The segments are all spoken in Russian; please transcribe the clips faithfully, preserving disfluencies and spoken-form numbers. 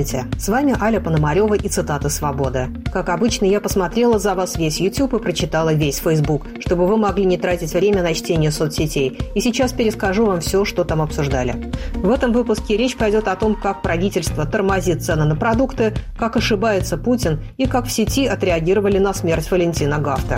Здравствуйте, с вами Аля Пономарева и цитаты «Свободы». Как обычно, я посмотрела за вас весь YouTube и прочитала весь Facebook, чтобы вы могли не тратить время на чтение соцсетей. И сейчас перескажу вам все, что там обсуждали. В этом выпуске речь пойдет о том, как правительство тормозит цены на продукты, как ошибается Путин и как в сети отреагировали на смерть Валентина Гафта.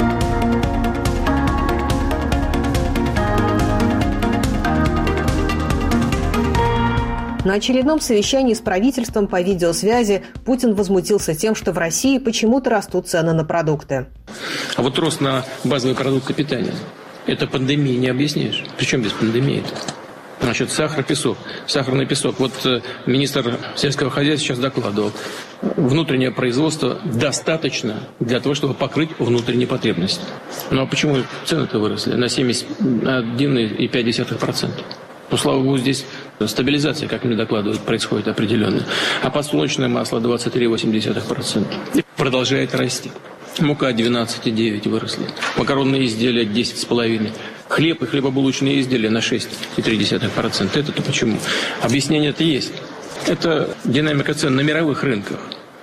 На очередном совещании с правительством по видеосвязи Путин возмутился тем, что в России почему-то растут цены на продукты. А вот рост на базовые продукты питания – это пандемия, не объяснишь. Причем без пандемии-то? Значит, сахар, песок. Сахарный песок. Вот министр сельского хозяйства сейчас докладывал. Внутреннее производство достаточно для того, чтобы покрыть внутренние потребности. Ну а почему цены-то выросли на семьдесят один и пять десятых процента? Ну, слава богу, здесь стабилизация, как мне докладывают, происходит определенная. А подсолнечное масло двадцать три и восемь десятых процента. И продолжает расти. Мука двенадцать и девять выросли. Макаронные изделия десять и пять процентов. Хлеб и хлебобулочные изделия на шесть и три десятых процента. Это-то почему? Объяснение-то есть. Это динамика цен на мировых рынках.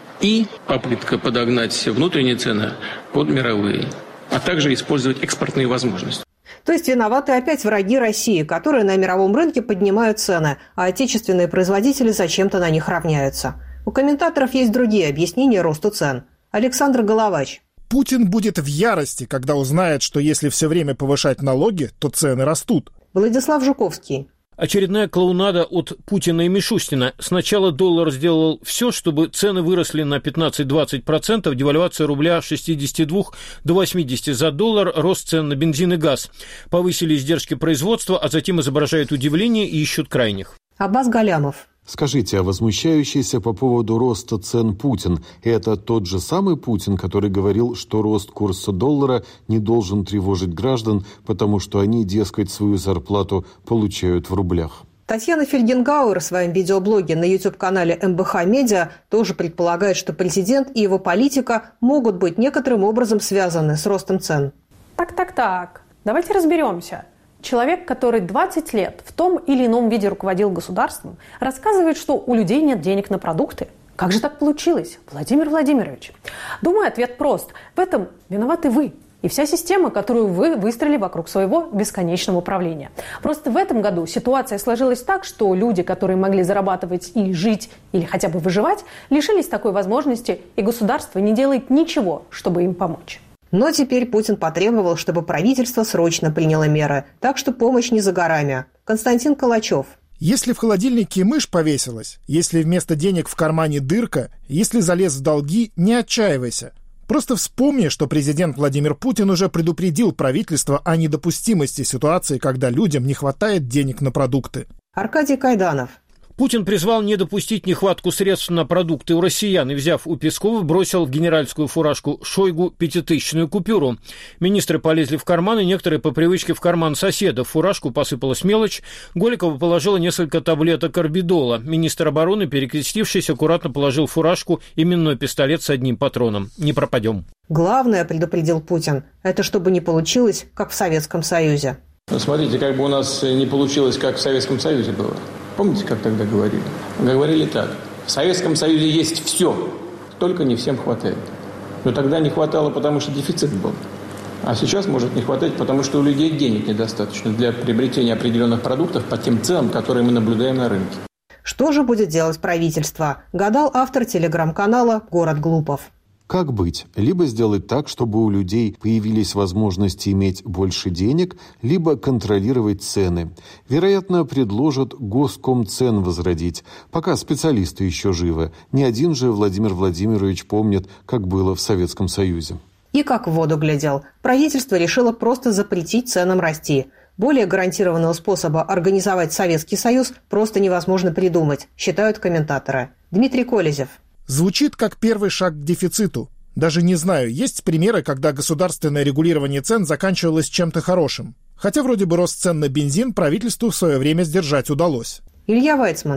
И попытка подогнать внутренние цены под мировые. А также использовать экспортные возможности. То есть виноваты опять враги России, которые на мировом рынке поднимают цены, а отечественные производители зачем-то на них равняются. У комментаторов есть другие объяснения росту цен. Александр Головач. Путин будет в ярости, когда узнает, что если все время повышать налоги, то цены растут. Владислав Жуковский. Очередная клоунада от Путина и Мишустина. Сначала доллар сделал все, чтобы цены выросли на пятнадцать-двадцать процентов, девальвация рубля с шестидесяти двух до восьмидесяти за доллар, рост цен на бензин и газ. Повысили издержки производства, а затем изображают удивление и ищут крайних. Аббас Галямов. Скажите, а возмущающийся по поводу роста цен Путин – это тот же самый Путин, который говорил, что рост курса доллара не должен тревожить граждан, потому что они, дескать, свою зарплату получают в рублях? Татьяна Фельгенгауэр в своем видеоблоге на YouTube-канале эм бэ ха Медиа тоже предполагает, что президент и его политика могут быть некоторым образом связаны с ростом цен. Так-так-так, давайте разберемся. Человек, который двадцать лет в том или ином виде руководил государством, рассказывает, что у людей нет денег на продукты. Как же так получилось, Владимир Владимирович? Думаю, ответ прост. В этом виноваты вы и вся система, которую вы выстроили вокруг своего бесконечного управления. Просто в этом году ситуация сложилась так, что люди, которые могли зарабатывать и жить или хотя бы выживать, лишились такой возможности, и государство не делает ничего, чтобы им помочь. Но теперь Путин потребовал, чтобы правительство срочно приняло меры, так что помощь не за горами. Константин Калачев. Если в холодильнике мышь повесилась, если вместо денег в кармане дырка, если залез в долги, не отчаивайся. Просто вспомни, что президент Владимир Путин уже предупредил правительство о недопустимости ситуации, когда людям не хватает денег на продукты. Аркадий Кайданов. Путин призвал не допустить нехватку средств на продукты у россиян и, взяв у Пескова, бросил в генеральскую фуражку Шойгу пятитысячную купюру. Министры полезли в карманы, некоторые по привычке в карман соседа. В фуражку посыпалась мелочь. Голикова положила несколько таблеток орбидола. Министр обороны, перекрестившись, аккуратно положил в фуражку именной пистолет с одним патроном. Не пропадем. Главное, предупредил Путин, это чтобы не получилось, как в Советском Союзе. Смотрите, как бы у нас не получилось, как в Советском Союзе было. Помните, как тогда говорили? Говорили так. В Советском Союзе есть все, только не всем хватает. Но тогда не хватало, потому что дефицит был. А сейчас может не хватать, потому что у людей денег недостаточно для приобретения определенных продуктов по тем ценам, которые мы наблюдаем на рынке. Что же будет делать правительство? Гадал автор телеграм-канала «Город Глупов». Как быть? Либо сделать так, чтобы у людей появились возможности иметь больше денег, либо контролировать цены. Вероятно, предложат Госкомцен возродить, пока специалисты еще живы. Ни один же Владимир Владимирович помнит, как было в Советском Союзе. И как в воду глядел. Правительство решило просто запретить ценам расти. Более гарантированного способа организовать Советский Союз просто невозможно придумать, считают комментаторы. Дмитрий Колезев. Звучит как первый шаг к дефициту. Даже не знаю, есть примеры, когда государственное регулирование цен заканчивалось чем-то хорошим. Хотя вроде бы рост цен на бензин правительству в свое время сдержать удалось. Илья Вайцман.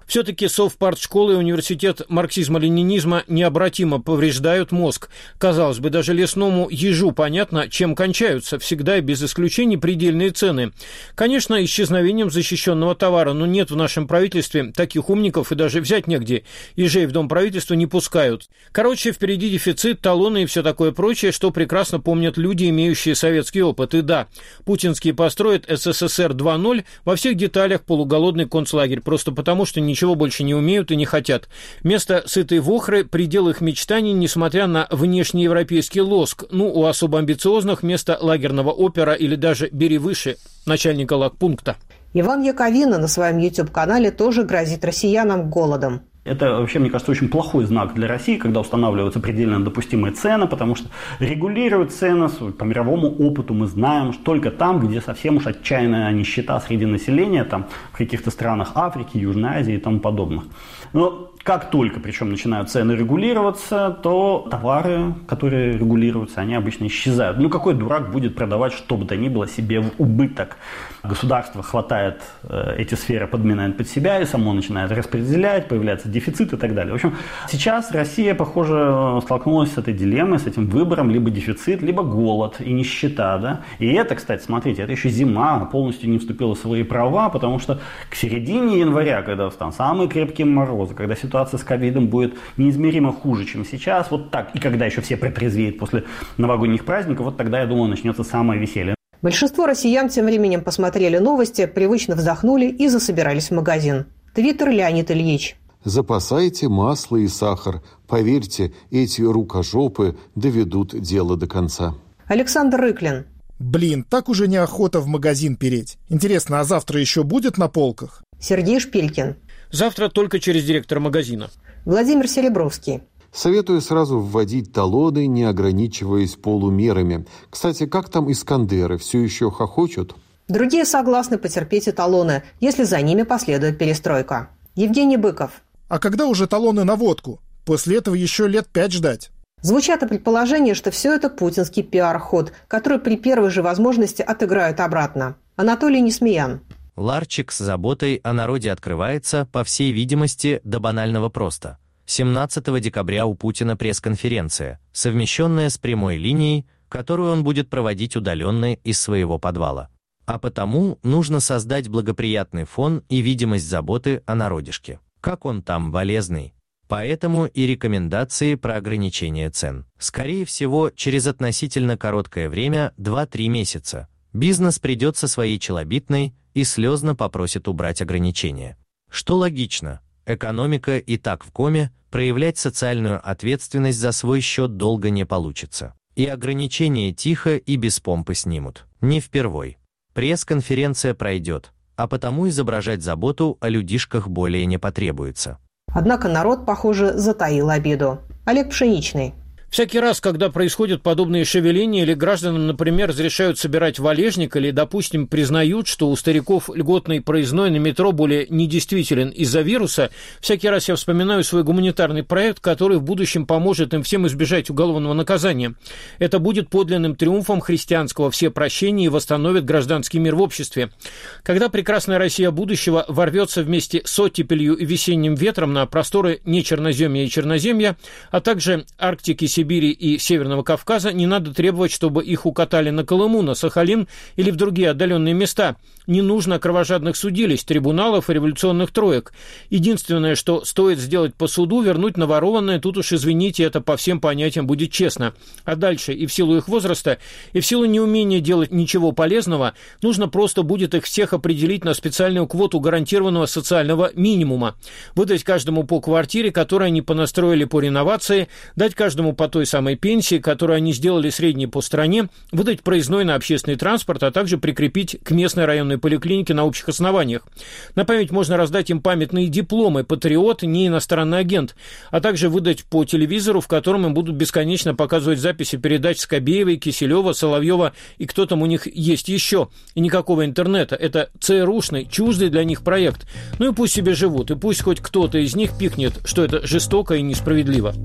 Все-таки совпартшколы и университет марксизма-ленинизма необратимо повреждают мозг. Казалось бы, даже лесному ежу понятно, чем кончаются всегда и без исключений предельные цены. Конечно, исчезновением защищенного товара, но нет в нашем правительстве таких умников и даже взять негде. Ежей в дом правительства не пускают. Короче, впереди дефицит, талоны и все такое прочее, что прекрасно помнят люди, имеющие советский опыт. И да, путинские построят СССР два ноль во всех деталях полуголодный концлагерь, просто потому, что ничего больше не умеют и не хотят. Вместо сытой вохры предел их мечтаний, несмотря на внешнеевропейский лоск. Ну, у особо амбициозных вместо лагерного опера или даже «бери выше» начальника лагпункта. Иван Яковина на своем YouTube-канале тоже грозит россиянам голодом. Это вообще, мне кажется, очень плохой знак для России, когда устанавливаются предельно допустимые цены, потому что регулируют цены, по мировому опыту мы знаем, что только там, где совсем уж отчаянная нищета среди населения, там в каких-то странах Африки, Южной Азии и тому подобных. Но как только, причем, начинают цены регулироваться, то товары, которые регулируются, они обычно исчезают. Ну, какой дурак будет продавать что бы то ни было себе в убыток? Государство хватает э, эти сферы, подминает под себя и само начинает распределять, появляется дефицит и так далее. В общем, сейчас Россия, похоже, столкнулась с этой дилеммой, с этим выбором: либо дефицит, либо голод и нищета. Да? И это, кстати, смотрите, это еще зима, полностью не вступила в свои права, потому что к середине января, когда там самые крепкие морозы, когда ситуация с ковидом будет неизмеримо хуже, чем сейчас, вот так, и когда еще все протрезвеют после новогодних праздников, вот тогда, я думаю, начнется самое веселье. Большинство россиян тем временем посмотрели новости, привычно вздохнули и засобирались в магазин. Твиттер Леонид Ильич. Запасайте масло и сахар. Поверьте, эти рукожопы доведут дело до конца. Александр Рыклин. Блин, так уже неохота в магазин переть. Интересно, а завтра еще будет на полках? Сергей Шпилькин. Завтра только через директора магазина. Владимир Серебровский. Советую сразу вводить талоны, не ограничиваясь полумерами. Кстати, как там Искандеры? Все еще хохочут? Другие согласны потерпеть и талоны, если за ними последует перестройка. Евгений Быков. А когда уже талоны на водку? После этого еще лет пять ждать. Звучат и предположения, что все это путинский пиар-ход, который при первой же возможности отыграют обратно. Анатолий Несмеян. Ларчик с заботой о народе открывается, по всей видимости, до банального просто. семнадцатого декабря у Путина пресс-конференция, совмещенная с прямой линией, которую он будет проводить удаленно из своего подвала. А потому нужно создать благоприятный фон и видимость заботы о народишке. Как он там болезный. Поэтому и рекомендации про ограничение цен. Скорее всего, через относительно короткое время, два-три месяца, бизнес придет со своей челобитной и слезно попросит убрать ограничения. Что логично. Экономика и так в коме, проявлять социальную ответственность за свой счет долго не получится. И ограничения тихо и без помпы снимут. Не впервой. Пресс-конференция пройдет, а потому изображать заботу о людишках более не потребуется. Однако народ, похоже, затаил обиду. Олег Пшеничный. Всякий раз, когда происходят подобные шевеления или гражданам, например, разрешают собирать валежник или, допустим, признают, что у стариков льготный проездной на метро более недействителен из-за вируса, всякий раз я вспоминаю свой гуманитарный проект, который в будущем поможет им всем избежать уголовного наказания. Это будет подлинным триумфом христианского всепрощения и восстановит гражданский мир в обществе. Когда прекрасная Россия будущего ворвется вместе с оттепелью и весенним ветром на просторы нечерноземья и черноземья, а также Арктики, Сибири, Сибири и Северного Кавказа, не надо требовать, чтобы их укатали на Колыму, на Сахалин или в другие отдаленные места. Не нужно кровожадных судилищ, трибуналов и революционных троек. Единственное, что стоит сделать по суду, вернуть наворованное, тут уж, извините, это по всем понятиям будет честно. А дальше, и в силу их возраста, и в силу неумения делать ничего полезного, нужно просто будет их всех определить на специальную квоту гарантированного социального минимума. Выдать каждому по квартире, которую они понастроили по реновации, дать каждому по той самой пенсии, которую они сделали средней по стране, выдать проездной на общественный транспорт, а также прикрепить к местной районной поликлинике на общих основаниях. На память можно раздать им памятные дипломы «Патриот», «Не иностранный агент», а также выдать по телевизору, в котором им будут бесконечно показывать записи передач Скобеевой, Киселева, Соловьева и кто там у них есть еще. И никакого интернета. Это ЦРУшный, чуждый для них проект. Ну и пусть себе живут, и пусть хоть кто-то из них пикнет, что это жестоко и несправедливо.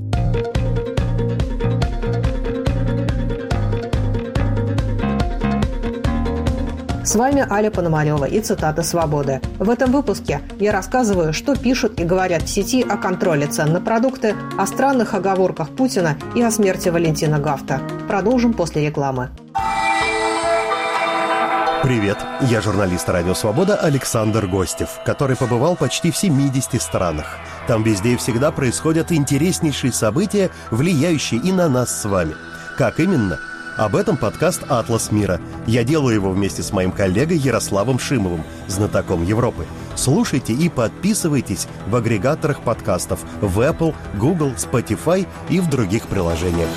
С вами Аля Пономарева и цитата «Свободы». В этом выпуске я рассказываю, что пишут и говорят в сети о контроле цен на продукты, о странных оговорках Путина и о смерти Валентина Гафта. Продолжим после рекламы. Привет, я журналист «Радио Свобода» Александр Гостев, который побывал почти в семидесяти странах. Там везде и всегда происходят интереснейшие события, влияющие и на нас с вами. Как именно? Об этом подкаст «Атлас мира». Я делаю его вместе с моим коллегой Ярославом Шимовым, знатоком Европы. Слушайте и подписывайтесь в агрегаторах подкастов в Apple, Google, Spotify и в других приложениях.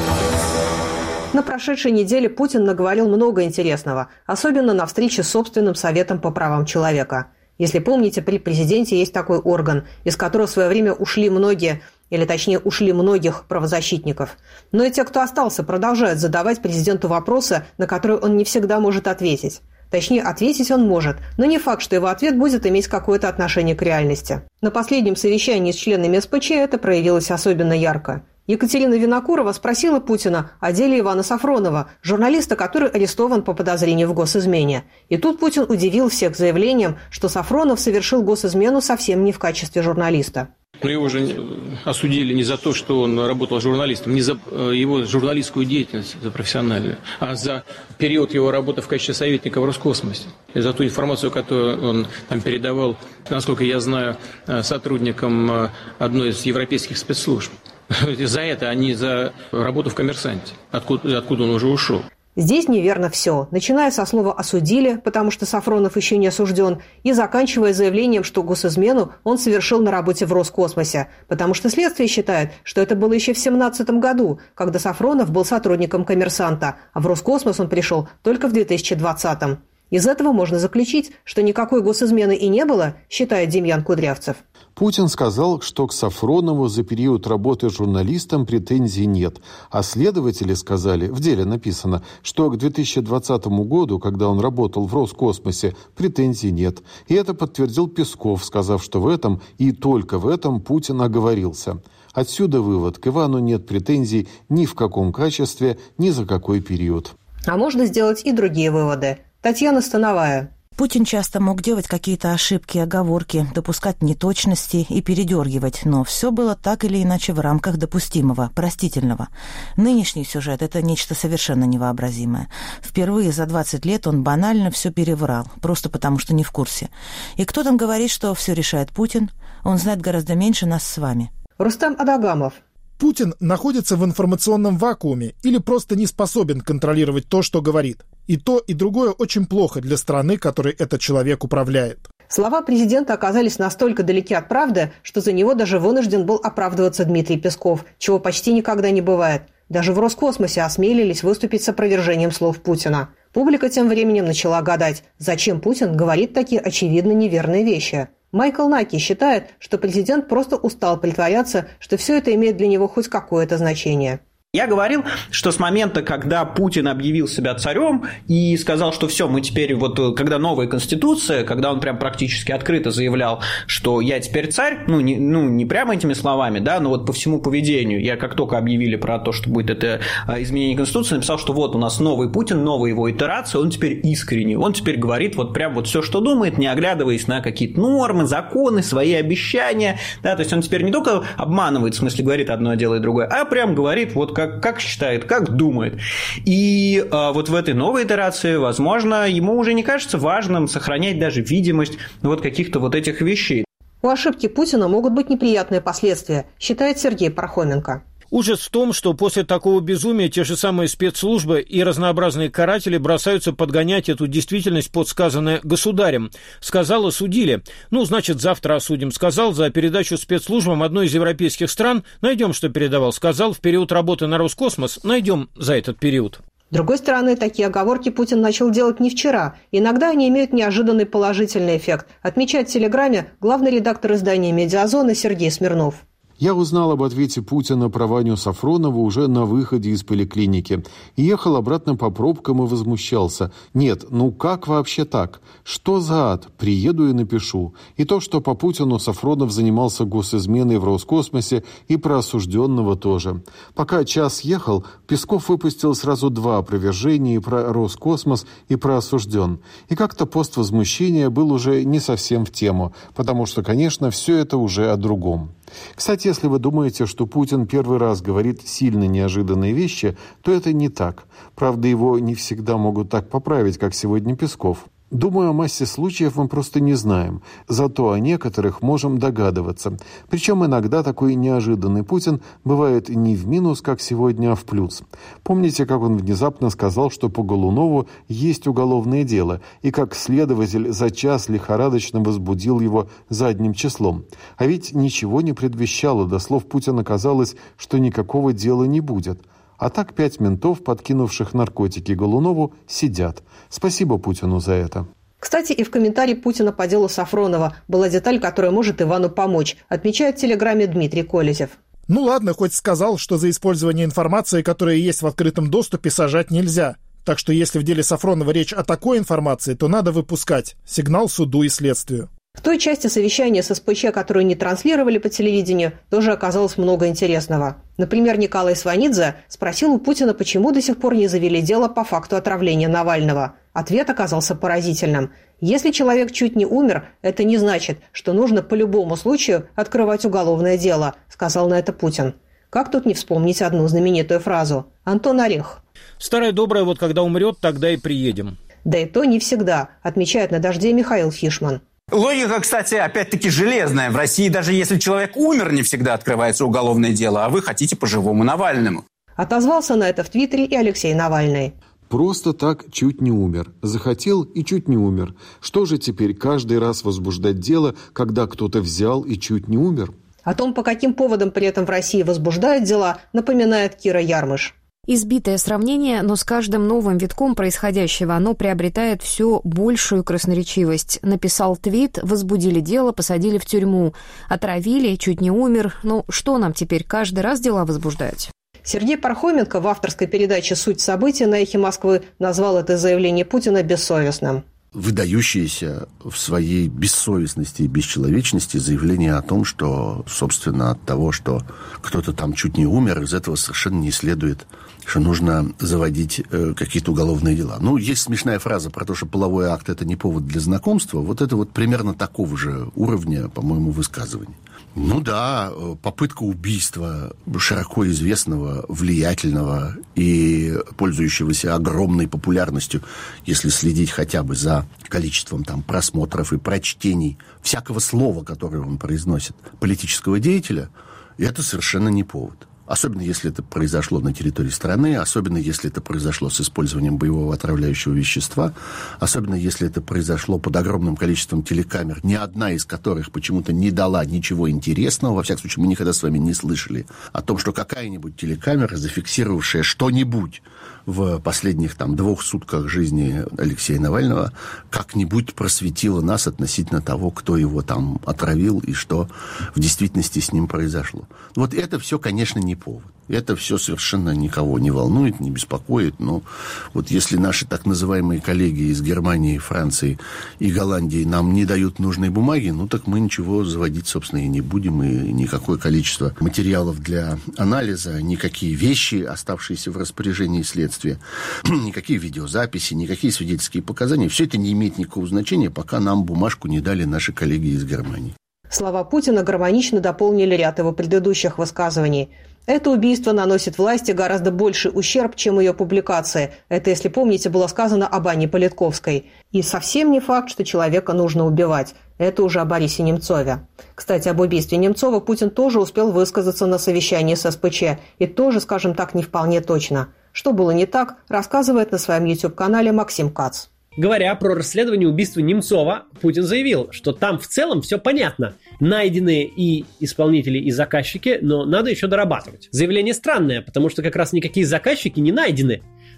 На прошедшей неделе Путин наговорил много интересного, особенно на встрече с собственным Советом по правам человека. Если помните, при президенте есть такой орган, из которого в свое время ушли многие, или точнее ушли многих правозащитников. Но и те, кто остался, продолжают задавать президенту вопросы, на которые он не всегда может ответить. Точнее, ответить он может, но не факт, что его ответ будет иметь какое-то отношение к реальности. На последнем совещании с членами эс пэ че это проявилось особенно ярко. Екатерина Винокурова спросила Путина о деле Ивана Сафронова, журналиста, который арестован по подозрению в госизмене. И тут Путин удивил всех заявлением, что Сафронов совершил госизмену совсем не в качестве журналиста. Но его же осудили не за то, что он работал журналистом, не за его журналистскую деятельность, за профессиональную, а за период его работы в качестве советника в Роскосмосе. И за ту информацию, которую он там передавал, насколько я знаю, сотрудникам одной из европейских спецслужб. За это, а не за работу в «Коммерсанте», откуда, откуда он уже ушел. Здесь неверно все, начиная со слова «осудили», потому что Сафронов еще не осужден, и заканчивая заявлением, что госизмену он совершил на работе в Роскосмосе, потому что следствие считает, что это было еще в семнадцатом году, когда Сафронов был сотрудником «Коммерсанта», а в Роскосмос он пришел только в две тысячи двадцатом. Из этого можно заключить, что никакой госизмены и не было, считает Демьян Кудрявцев. Путин сказал, что к Сафронову за период работы журналистом претензий нет. А следователи сказали, в деле написано, что к две тысячи двадцатому году, когда он работал в Роскосмосе, претензий нет. И это подтвердил Песков, сказав, что в этом и только в этом Путин оговорился. Отсюда вывод: к Ивану нет претензий ни в каком качестве, ни за какой период. А можно сделать и другие выводы. Татьяна Становая. Путин часто мог делать какие-то ошибки, оговорки, допускать неточности и передергивать, но все было так или иначе в рамках допустимого, простительного. Нынешний сюжет – это нечто совершенно невообразимое. Впервые за двадцать лет он банально все переврал, просто потому что не в курсе. И кто там говорит, что все решает Путин? Он знает гораздо меньше нас с вами. Рустам Адагамов. Путин находится в информационном вакууме или просто не способен контролировать то, что говорит. И то, и другое очень плохо для страны, которой этот человек управляет. Слова президента оказались настолько далеки от правды, что за него даже вынужден был оправдываться Дмитрий Песков, чего почти никогда не бывает. Даже в Роскосмосе осмелились выступить с опровержением слов Путина. Публика тем временем начала гадать, зачем Путин говорит такие очевидно неверные вещи. Майкл Наки считает, что президент просто устал притворяться, что все это имеет для него хоть какое-то значение. Я говорил, что с момента, когда Путин объявил себя царем и сказал, что все, мы теперь, вот когда новая конституция, когда он прям практически открыто заявлял, что я теперь царь, ну не, ну, не прямо этими словами, да, но вот по всему поведению, я как только объявили про то, что будет это изменение конституции, написал, что вот у нас новый Путин, новая его итерация, он теперь искренний, он теперь говорит вот прям вот все, что думает, не оглядываясь на какие-то нормы, законы, свои обещания, да, то есть он теперь не только обманывает, в смысле говорит одно, а делает другое, а прям говорит вот как Как, как считает, как думает. И а, вот в этой новой итерации, возможно, ему уже не кажется важным сохранять даже видимость вот каких-то вот этих вещей. У ошибки Путина могут быть неприятные последствия, считает Сергей Пархоменко. Ужас в том, что после такого безумия те же самые спецслужбы и разнообразные каратели бросаются подгонять эту действительность под сказанное государем. Сказал, осудили. Ну, значит, завтра осудим. Сказал за передачу спецслужбам одной из европейских стран. Найдем, что передавал. Сказал в период работы на Роскосмос. Найдем за этот период. С другой стороны, такие оговорки Путин начал делать не вчера. Иногда они имеют неожиданный положительный эффект, отмечает в Телеграме главный редактор издания «Медиазона» Сергей Смирнов. Я узнал об ответе Путина про Ваню Сафронова уже на выходе из поликлиники. Ехал обратно по пробкам и возмущался. Нет, ну как вообще так? Что за ад? Приеду и напишу. И то, что по Путину Сафронов занимался госизменой в Роскосмосе, и про осужденного тоже. Пока час ехал, Песков выпустил сразу два опровержения и про Роскосмос, и про осужден. И как-то пост возмущения был уже не совсем в тему, потому что, конечно, все это уже о другом. Кстати, если вы думаете, что Путин первый раз говорит сильно неожиданные вещи, то это не так. Правда, его не всегда могут так поправить, как сегодня Песков. Думаю, о массе случаев мы просто не знаем, зато о некоторых можем догадываться. Причем иногда такой неожиданный Путин бывает не в минус, как сегодня, а в плюс. Помните, как он внезапно сказал, что по Голунову есть уголовное дело, и как следователь за час лихорадочно возбудил его задним числом. А ведь ничего не предвещало, до слов Путина казалось, что никакого дела не будет. А так пять ментов, подкинувших наркотики Голунову, сидят. Спасибо Путину за это. Кстати, и в комментарии Путина по делу Сафронова была деталь, которая может Ивану помочь, отмечает в Телеграме Дмитрий Колезев. Ну ладно, хоть сказал, что за использование информации, которая есть в открытом доступе, сажать нельзя. Так что если в деле Сафронова речь о такой информации, то надо выпускать. Сигнал суду и следствию. В той части совещания с СПЧ, которую не транслировали по телевидению, тоже оказалось много интересного. Например, Николай Сванидзе спросил у Путина, почему до сих пор не завели дело по факту отравления Навального. Ответ оказался поразительным. Если человек чуть не умер, это не значит, что нужно по любому случаю открывать уголовное дело, сказал на это Путин. Как тут не вспомнить одну знаменитую фразу? Антон Орехов. Старое доброе, вот когда умрет, тогда и приедем. Да и то не всегда, отмечает на «Дожде» Михаил Фишман. Логика, кстати, опять-таки железная. В России даже если человек умер, не всегда открывается уголовное дело, а вы хотите по-живому Навальному. Отозвался на это в Твиттере и Алексей Навальный. Просто так чуть не умер. Захотел и чуть не умер. Что же теперь каждый раз возбуждать дело, когда кто-то взял и чуть не умер? О том, по каким поводам при этом в России возбуждают дела, напоминает Кира Ярмыш. Избитое сравнение, но с каждым новым витком происходящего оно приобретает все большую красноречивость. Написал твит, возбудили дело, посадили в тюрьму. Отравили, чуть не умер. Ну, что нам теперь каждый раз дела возбуждать? Сергей Пархоменко в авторской передаче «Суть событий» на «Эхе Москвы» назвал это заявление Путина бессовестным. Выдающееся в своей бессовестности и бесчеловечности заявление о том, что, собственно, от того, что кто-то там чуть не умер, из этого совершенно не следует, что нужно заводить э, какие-то уголовные дела. Ну, есть смешная фраза про то, что половой акт – это не повод для знакомства. Вот это вот примерно такого же уровня, по-моему, высказывания. Ну да, попытка убийства широко известного, влиятельного и пользующегося огромной популярностью, если следить хотя бы за количеством там просмотров и прочтений всякого слова, которое он произносит, политического деятеля, это совершенно не повод. Особенно, если это произошло на территории страны, особенно, если это произошло с использованием боевого отравляющего вещества, особенно, если это произошло под огромным количеством телекамер, ни одна из которых почему-то не дала ничего интересного. Во всяком случае, мы никогда с вами не слышали о том, что какая-нибудь телекамера, зафиксировавшая что-нибудь в последних там двух сутках жизни Алексея Навального, как-нибудь просветила нас относительно того, кто его там отравил и что в действительности с ним произошло. Вот это все, конечно, не повод. Это все совершенно никого не волнует, не беспокоит. Но вот если наши так называемые коллеги из Германии, Франции и Голландии нам не дают нужной бумаги, ну так мы ничего заводить, собственно, и не будем. И никакое количество материалов для анализа, никакие вещи, оставшиеся в распоряжении следствия, никакие видеозаписи, никакие свидетельские показания, все это не имеет никакого значения, пока нам бумажку не дали наши коллеги из Германии. Слова Путина гармонично дополнили ряд его предыдущих высказываний. Это убийство наносит власти гораздо больший ущерб, чем ее публикации. Это, если помните, было сказано об Анне Политковской. И совсем не факт, что человека нужно убивать. Это уже о Борисе Немцове. Кстати, об убийстве Немцова Путин тоже успел высказаться на совещании с СПЧ. И тоже, скажем так, не вполне точно. Что было не так, рассказывает на своем YouTube-канале Максим Кац. Говоря про расследование убийства Немцова, Путин заявил, что там в целом все понятно. Найдены и исполнители, и заказчики, но надо еще дорабатывать. Заявление странное, потому что как раз никакие заказчики не найдены.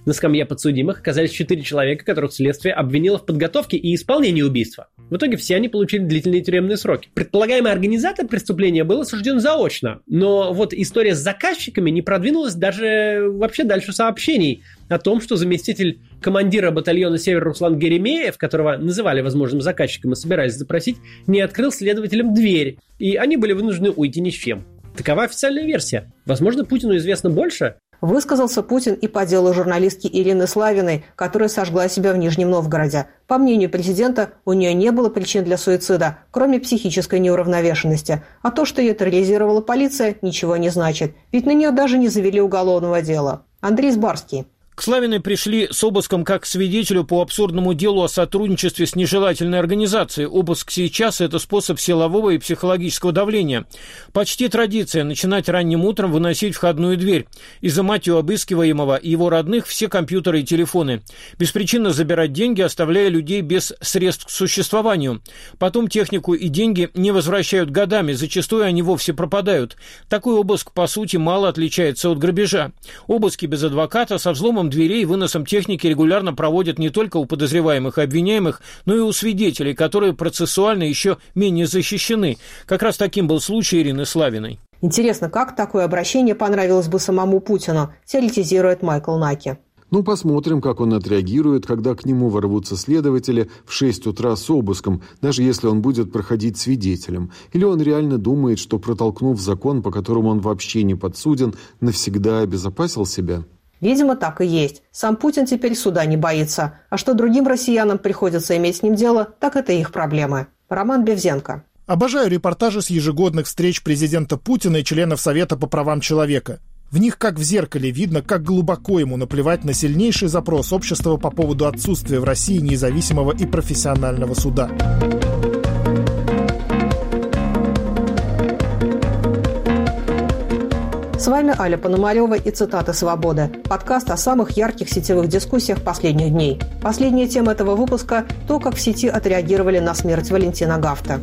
На скамье подсудимых оказались четыре человека, которых следствие обвинило в подготовке и исполнении убийства. В итоге все они получили длительные тюремные сроки. Предполагаемый организатор преступления был осужден заочно, но вот история с заказчиками не продвинулась даже вообще дальше сообщений о том, что заместитель командира батальона «Север» Руслан Геремеев, которого называли возможным заказчиком и собирались запросить, не открыл следователям дверь, и они были вынуждены уйти ни с чем. Такова официальная версия. Возможно, Путину известно больше. Высказался Путин и по делу журналистки Ирины Славиной, которая сожгла себя в Нижнем Новгороде. По мнению президента, у нее не было причин для суицида, кроме психической неуравновешенности. А то, что ее терроризировала полиция, ничего не значит. Ведь на нее даже не завели уголовного дела. Андрей Сбарский. К Славиной пришли с обыском как к свидетелю по абсурдному делу о сотрудничестве с нежелательной организацией. Обыск сейчас – это способ силового и психологического давления. Почти традиция – начинать ранним утром выносить входную дверь, изымать у обыскиваемого и его родных все компьютеры и телефоны, беспричинно забирать деньги, оставляя людей без средств к существованию. Потом технику и деньги не возвращают годами, зачастую они вовсе пропадают. Такой обыск, по сути, мало отличается от грабежа. Обыски без адвоката со взломом дверей и выносом техники регулярно проводят не только у подозреваемых и обвиняемых, но и у свидетелей, которые процессуально еще менее защищены. Как раз таким был случай Ирины Славиной. Интересно, как такое обращение понравилось бы самому Путину, теоретизирует Майкл Наки. Ну, посмотрим, как он отреагирует, когда к нему ворвутся следователи в шесть утра с обыском, даже если он будет проходить свидетелем. Или он реально думает, что, протолкнув закон, по которому он вообще не подсуден, навсегда обезопасил себя? Видимо, так и есть. Сам Путин теперь суда не боится. А что другим россиянам приходится иметь с ним дело, так это их проблемы. Роман Бевзенко. Обожаю репортажи с ежегодных встреч президента Путина и членов Совета по правам человека. В них, как в зеркале, видно, как глубоко ему наплевать на сильнейший запрос общества по поводу отсутствия в России независимого и профессионального суда. С вами Аля Пономарева и «Цитаты свободы». Подкаст о самых ярких сетевых дискуссиях последних дней. Последняя тема этого выпуска – то, как в сети отреагировали на смерть Валентина Гафта.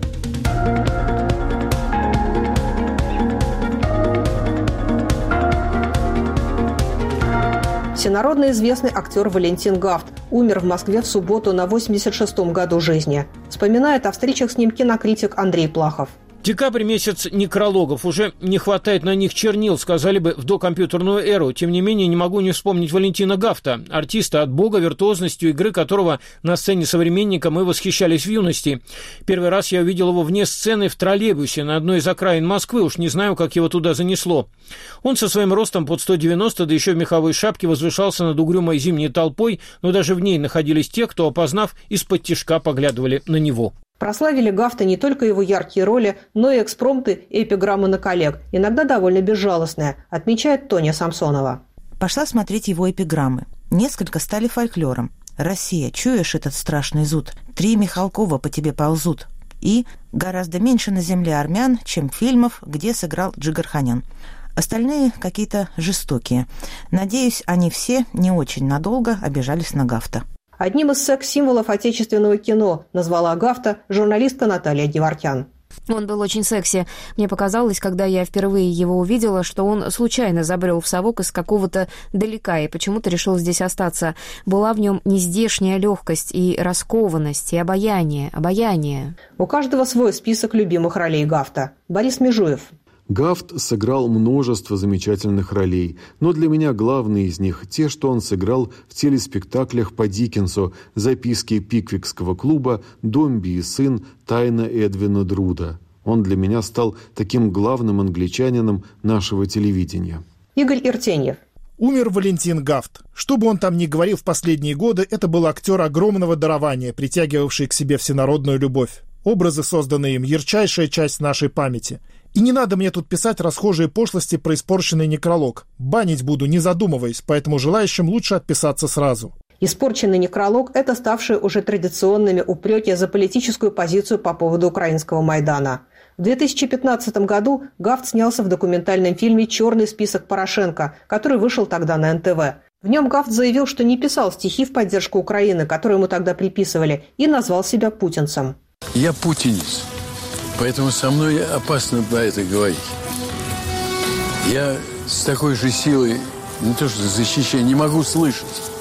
Всенародно известный актер Валентин Гафт умер в Москве в субботу на восемьдесят шестом году жизни. Вспоминает о встречах с ним кинокритик Андрей Плахов. Декабрь месяц некрологов, уже не хватает на них чернил, сказали бы в докомпьютерную эру. Тем не менее, не могу не вспомнить Валентина Гафта, артиста от бога, виртуозностью игры которого на сцене «Современника» мы восхищались в юности. Первый раз я увидел его вне сцены в троллейбусе на одной из окраин Москвы, уж не знаю, как его туда занесло. Он со своим ростом под сто девяносто, да еще в меховой шапке, возвышался над угрюмой зимней толпой, но даже в ней находились те, кто, опознав, из-под тишка поглядывали на него. Прославили Гафта не только его яркие роли, но и экспромты и эпиграммы на коллег, иногда довольно безжалостные, отмечает Тоня Самсонова. Пошла смотреть его эпиграммы. Несколько стали фольклором. «Россия, чуешь этот страшный зуд? Три Михалкова по тебе ползут». И «Гораздо меньше на земле армян, чем фильмов, где сыграл Джигарханян». Остальные какие-то жестокие. Надеюсь, они все не очень надолго обижались на Гафта. Одним из секс-символов отечественного кино назвала Гафта журналистка Наталья Геворкян. Он был очень секси. Мне показалось, когда я впервые его увидела, что он случайно забрел в совок из какого-то далека и почему-то решил здесь остаться. Была в нем нездешняя легкость и раскованность, и обаяние, обаяние. У каждого свой список любимых ролей Гафта. Борис Межуев. Гафт сыграл множество замечательных ролей, но для меня главные из них – те, что он сыграл в телеспектаклях по Диккенсу, «Записки Пиквикского клуба», «Домби и сын», «Тайна Эдвина Друда». Он для меня стал таким главным англичанином нашего телевидения. Игорь Иртеньев. Умер Валентин Гафт. Что бы он там ни говорил в последние годы, это был актер огромного дарования, притягивавший к себе всенародную любовь. Образы, созданные им, ярчайшая часть нашей памяти. И не надо мне тут писать расхожие пошлости про испорченный некролог. Банить буду, не задумываясь, поэтому желающим лучше отписаться сразу. Испорченный некролог – это ставшие уже традиционными упреки за политическую позицию по поводу украинского Майдана. В две тысячи пятнадцатом году Гафт снялся в документальном фильме «Черный список Порошенко», который вышел тогда на эн тэ вэ. В нем Гафт заявил, что не писал стихи в поддержку Украины, которые ему тогда приписывали, и назвал себя путинцем. Я путинец. Поэтому со мной опасно про это говорить. Я с такой же силой, не то что защищаю, не могу слышать.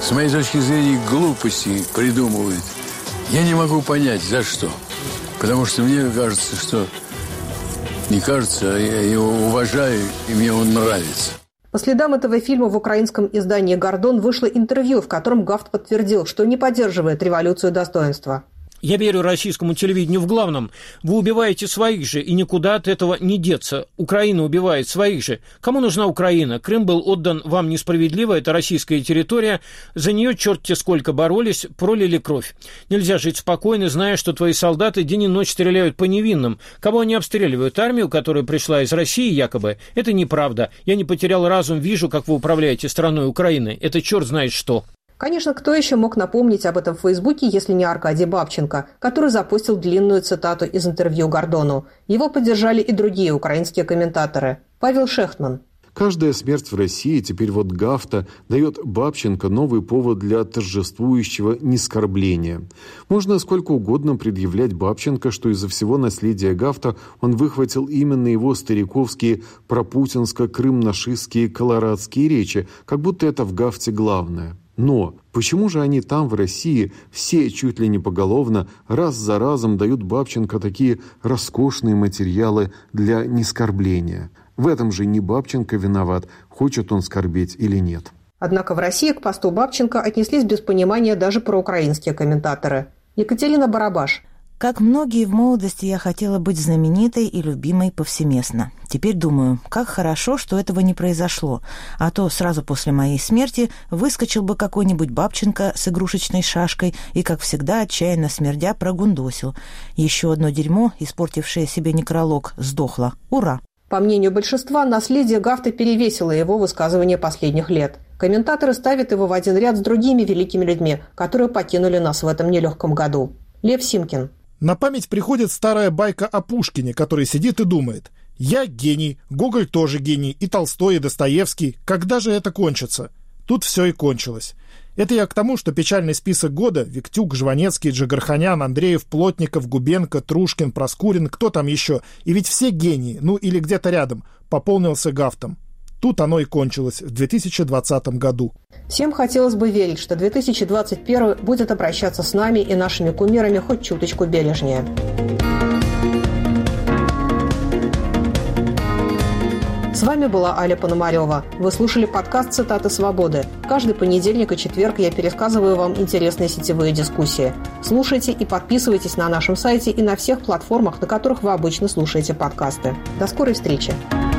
с моей точки зрения, глупости придумывает. Я не могу понять, за что. Потому что мне кажется, что... Не кажется, а я его уважаю, и мне он нравится. По следам этого фильма в украинском издании «Гордон» вышло интервью, в котором Гафт подтвердил, что не поддерживает революцию достоинства. Я верю российскому телевидению в главном. Вы убиваете своих же, и никуда от этого не деться. Украина убивает своих же. Кому нужна Украина? Крым был отдан вам несправедливо, это российская территория. За нее черт-те сколько боролись, пролили кровь. Нельзя жить спокойно, зная, что твои солдаты день и ночь стреляют по невинным. Кого они обстреливают? Армию, которая пришла из России якобы? Это неправда. Я не потерял разум, вижу, как вы управляете страной Украины. Это черт знает что. Конечно, кто еще мог напомнить об этом в Фейсбуке, если не Аркадий Бабченко, который запустил длинную цитату из интервью Гордону. Его поддержали и другие украинские комментаторы. Павел Шехтман. Каждая смерть в России, теперь вот Гафта, дает Бабченко новый повод для торжествующего нескорбления. Можно сколько угодно предъявлять Бабченко, что из-за всего наследия Гафта он выхватил именно его стариковские пропутинско-крымнашистские колорадские речи, как будто это в Гафте главное. Но почему же они там, в России, все чуть ли не поголовно, раз за разом дают Бабченко такие роскошные материалы для нескорбления? В этом же не Бабченко виноват, хочет он скорбеть или нет. Однако в России к посту Бабченко отнеслись без понимания даже проукраинские комментаторы. Екатерина Барабаш. Как многие, в молодости я хотела быть знаменитой и любимой повсеместно. Теперь думаю, как хорошо, что этого не произошло, а то сразу после моей смерти выскочил бы какой-нибудь Бабченко с игрушечной шашкой и, как всегда, отчаянно смердя, прогундосил. Еще одно дерьмо, испортившее себе некролог, сдохло. Ура! По мнению большинства, наследие Гафта перевесило его высказывания последних лет. Комментаторы ставят его в один ряд с другими великими людьми, которые покинули нас в этом нелегком году. Лев Симкин. На память приходит старая байка о Пушкине, который сидит и думает: «Я гений, Гоголь тоже гений, и Толстой, и Достоевский. Когда же это кончится?» Тут все и кончилось. Это я к тому, что печальный список года — Виктюк, Жванецкий, Джигарханян, Андреев, Плотников, Губенко, Трушкин, Проскурин, кто там еще, и ведь все гении, ну или где-то рядом, пополнился Гафтом. Тут оно и кончилось в две тысячи двадцатом году. Всем хотелось бы верить, что две тысячи двадцать первый будет обращаться с нами и нашими кумирами хоть чуточку бережнее. С вами была Аля Пономарева. Вы слушали подкаст «Цитаты свободы». Каждый понедельник и четверг я пересказываю вам интересные сетевые дискуссии. Слушайте и подписывайтесь на нашем сайте и на всех платформах, на которых вы обычно слушаете подкасты. До скорой встречи!